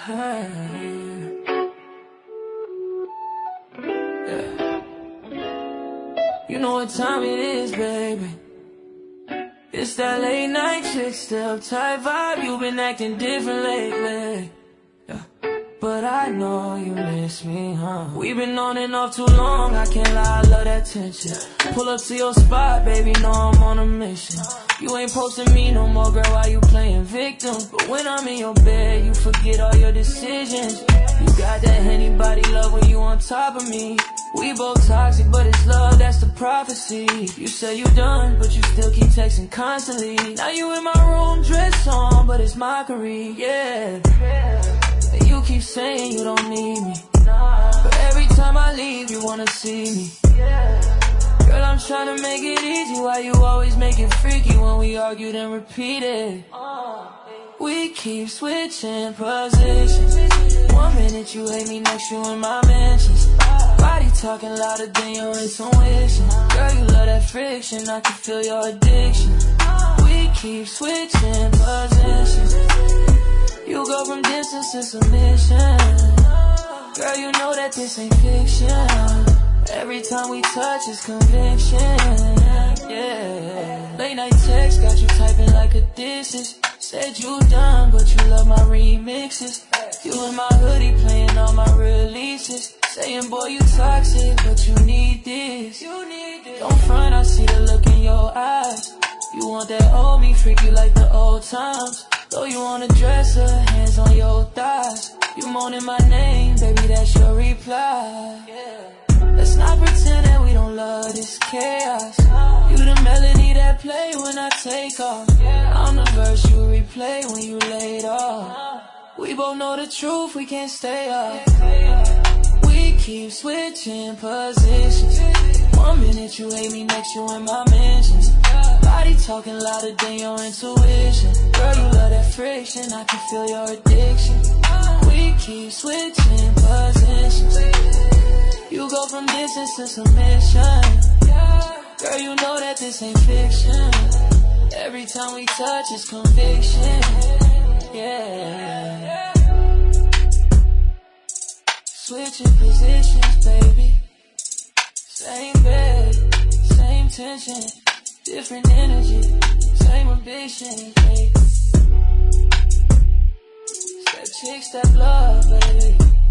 Yeah. You know what time it is, baby. It's that late night chick step type vibe. You've been acting different lately. Yeah. But I know you miss me, huh? We've been on and off too long, I can't lie, I love that tension. Pull up to your spot, baby, know I'm on a mission. You ain't posting me no more, girl, why you playing victim? But when I'm in your bed, you forget all your decisions. You got that Henny body love when you on top of me. We both toxic, but it's love, that's the prophecy. You say you done, but you still keep texting constantly. Now you in my room, dress on, but it's mockery, yeah. And you keep saying you don't need me, but every time I leave, you wanna see me. Girl, I'm trying to make it easy, why you always make it freaky? When we argue, then repeat it. We keep switching positions. 1 minute you hate me, next you in my mentions. Body talking louder than your intuition. Girl, you love that friction, I can feel your addiction. We keep switching positions. You go from distance to submission. Girl, you know that this ain't fiction. Every time we touch is conviction, yeah. Late night text got you typing like a distance. Said you done, but you love my remixes. You in my hoodie playing all my releases. Saying, boy, you toxic, but you need this. Don't front, I see the look in your eyes. You want that old me, freaky like the old times. Though you wanna dress her, hands on your thighs. You moaning my name, baby, that's your reply. Let's not pretend that we don't love this chaos. You the melody that play when I take off. I'm the verse you replay when you laid off. We both know the truth, we can't stay up. We keep switching positions. 1 minute you hate me, next you in my mentions. Body talking louder than your intuition. Girl, you love that friction, I can feel your addiction. We keep switching positions. You go from distance to submission. Girl, you know that this ain't fiction. Every time we touch is conviction, yeah. Switching positions, baby. Same bed, same tension. Different energy, same ambition, baby. Step chick, step love, baby.